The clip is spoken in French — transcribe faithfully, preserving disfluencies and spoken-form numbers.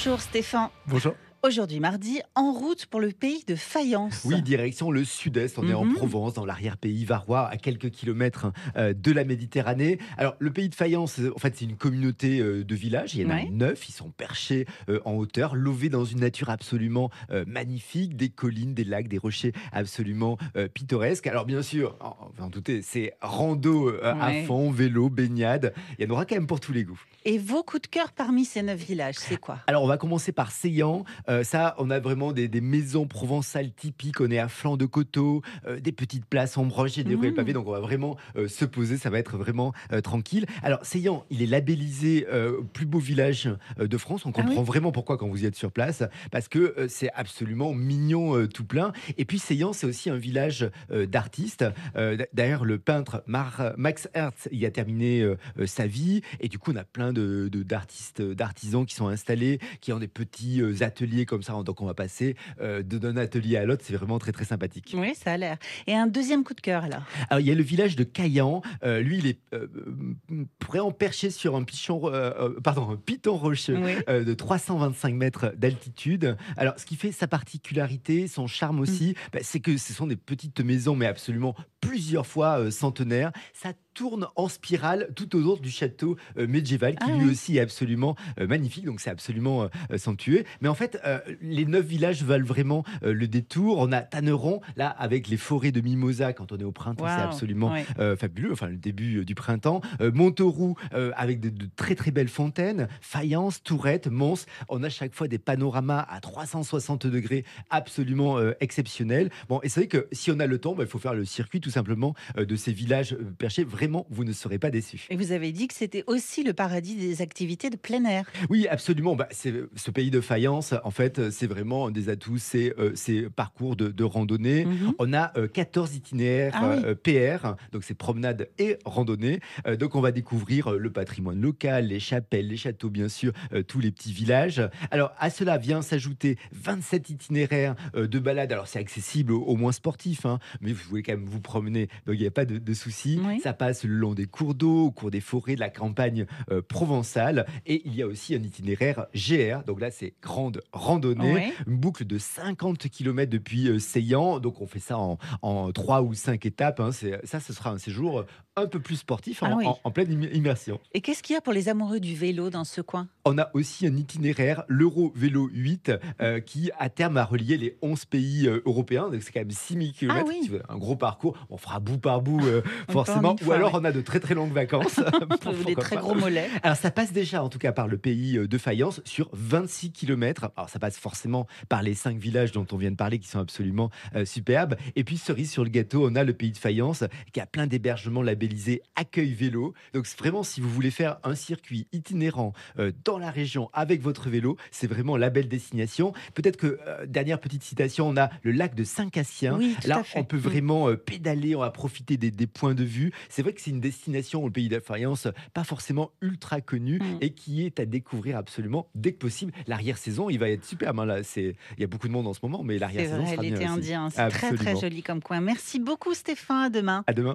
Bonjour Stéphane. Bonjour. Aujourd'hui mardi, en route pour le pays de Fayence. Oui, direction le sud-est. On est en Mhm. Provence, dans l'arrière-pays varois, à quelques kilomètres euh, de la Méditerranée. Alors, le pays de Fayence, euh, en fait, c'est une communauté euh, de villages. Il y en a Ouais. neuf. Ils sont perchés euh, en hauteur, lovés dans une nature absolument euh, magnifique. Des collines, des lacs, des rochers absolument euh, pittoresques. Alors, bien sûr, en- vous en doutez, c'est rando euh, à Ouais. fond, vélo, baignade. Il y en aura quand même pour tous les goûts. Et vos coups de cœur parmi ces neuf villages, c'est quoi? Alors, on va commencer par Seillan. Heu, ça, on a vraiment des des maisons provençales typiques. On est à flanc de coteau, heu, des petites places ombragées, des ruelles pavées. Mmh. Donc, on va vraiment, heu, se poser. Ça va être vraiment, heu, tranquille. Alors, Seillan, il est labellisé, heu, plus beau village, heu, de France. On Ah comprend oui? vraiment pourquoi quand vous y êtes sur place, parce que, heu, c'est absolument mignon, heu, tout plein. Et puis, Seillan, c'est aussi un village, heu, d'artistes. Heu, d d'ailleurs, le peintre Mar Max Herz y a terminé, heu heu, sa vie. Et du coup, on a plein de de d'artistes, heu, d'artisans qui sont installés, qui ont des petits, heu, ateliers comme ça. Donc on va passer, heu, de d'un atelier à l'autre. C'est vraiment très, très sympathique. Oui, ça a l'air. Et un deuxième coup de cœur alors? Alors il y a le village de Caillan, heu, lui il est, heu, mmh, vraiment perché sur un pichon heu heu, pardon, un piton rocheux, Oui. heu, de trois cent vingt-cinq mètres d'altitude. Alors ce qui fait sa particularité, son charme Mmh. aussi, bah, c'est que ce sont des petites maisons, mais absolument plusieurs fois, heu, centenaires. Ça tourne en spirale tout autour du château, heu, médiéval qui Ah lui oui. aussi est absolument, heu, magnifique. Donc c'est absolument, heu, somptueux. Mais en fait, heu, les neuf villages valent vraiment, heu, le détour. On a Tanneron, là, avec les forêts de mimosa quand on est au printemps, c'est Waouh. absolument, Ouais. heu, fabuleux, enfin le début, heu, du printemps. Heu, Montauroux, heu, avec de de très, très belles fontaines. Fayence, Tourette, Mons. On a chaque fois des panoramas à trois cent soixante degrés absolument, heu, exceptionnels. Bon, et c'est vrai que si on a le temps, bah, il faut faire le circuit tout simplement, heu, de ces villages, heu, perchés. Vraiment, vous ne serez pas déçus. Et vous avez dit que c'était aussi le paradis des activités de plein air. Oui, absolument. Bah, c'est ce pays de faïence, en fait, c'est vraiment un des atouts, c'est, heu, ces parcours de de randonnée. Mmh. On a, heu, quatorze itinéraires, Ah oui. heu, P R, donc c'est promenade et randonnée. Heu, donc on va découvrir, heu, le patrimoine local, les chapelles, les châteaux, bien sûr, heu, tous les petits villages. Alors à cela vient s'ajouter vingt-sept itinéraires, heu, de balades. Alors c'est accessible aux aux moins sportifs, hein, mais vous voulez quand même vous promener, donc il y a pas de de souci. Oui. Ça passe le long des cours d'eau, au cours des forêts, de la campagne, heu, provençale. Et il y a aussi un itinéraire G R, donc là, c'est grande randonnée, Ouais. une boucle de cinquante kilomètres depuis, heu, Seillan. Donc on fait ça en en trois ou cinq étapes, hein. C'est ça, ce sera un séjour, heu, un peu plus sportif Ah en oui. en en pleine im immersion. Et qu'est-ce qu'il y a pour les amoureux du vélo dans ce coin? On a aussi un itinéraire, l'Euro Vélo huit, heu, qui à terme a relié les onze pays, heu, européens. Donc c'est quand même six mille Ah kilomètres, si oui, tu veux, un gros parcours. On fera bout par bout, heu, pas en forcément, une ou fois, alors ouais. on a de très, très longues vacances, pour Des pourquoi très pas. gros mollets. Alors ça passe déjà en tout cas par le pays, heu, de Fayence sur vingt-six kilomètres. Alors ça passe forcément par les cinq villages dont on vient de parler qui sont absolument, heu, superbes. Et puis cerise sur le gâteau, on a le pays de Fayence qui a plein d'hébergements labellisés accueil vélo. Donc c'est vraiment, si vous voulez faire un circuit itinérant, heu, dans la région avec votre vélo, c'est vraiment la belle destination. Peut-être que, heu, dernière petite citation, on a le lac de Saint-Cassien. Oui, tout à Là, on fait. peut Mmh. vraiment, heu, pédaler, on va profiter des des points de vue. C'est vrai que c'est une destination au pays de Fayence, pas forcément ultra connue Mmh. et qui est à découvrir absolument dès que possible. L'arrière-saison, il va être superbe, hein, là, c'est il y a beaucoup de monde en ce moment, mais C'est l'arrière-saison vrai, sera bien l'été aussi. indien, c'est très, très Absolument. joli comme coin. Merci beaucoup Stéphane, à demain. À demain.